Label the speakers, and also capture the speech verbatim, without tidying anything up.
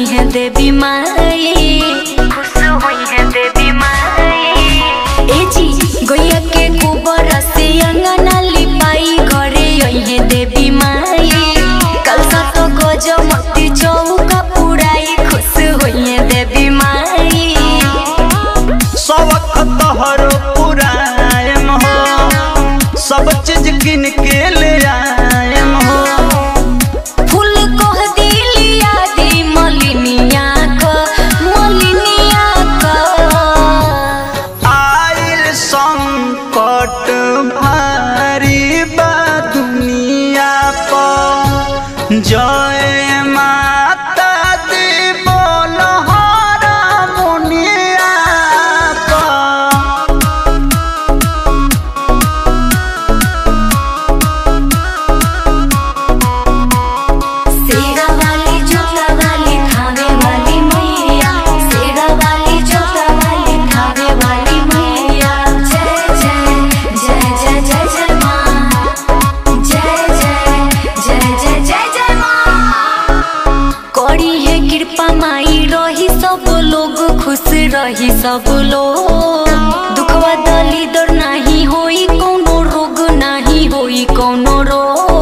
Speaker 1: हुई है देवी माई, खुश हुई है देवी माई। ए जी गैया के गोबर से अंगना लिपाई, घरे आई है देवी माई। कल सा तो गजमती चौका पुराई, खुश हुई है देवी माई।
Speaker 2: सबक तोहरो पुरायम हो, सब चीज किन के ले आयम हो।
Speaker 1: फूल कह दिलिया दी मलिनिया का, मलिनिया का।
Speaker 2: आइल संकट भारी बा दुनिया पर, जय माता दी बोल हरा मुनिया पर।
Speaker 1: सेरा वाली जोता वाली थावे वाली मैया, सेरा वाली जोता वाली थावे वाली मैया। जय जय जय जय जय जय माँ, जय जय जय जय जय जय माँ। करी है कृपा माई, रही सब लोग खुश, रही सब लोग। दुखवा दली दर नहीं होई कौनो रोग, नहीं होई कौनो रोग।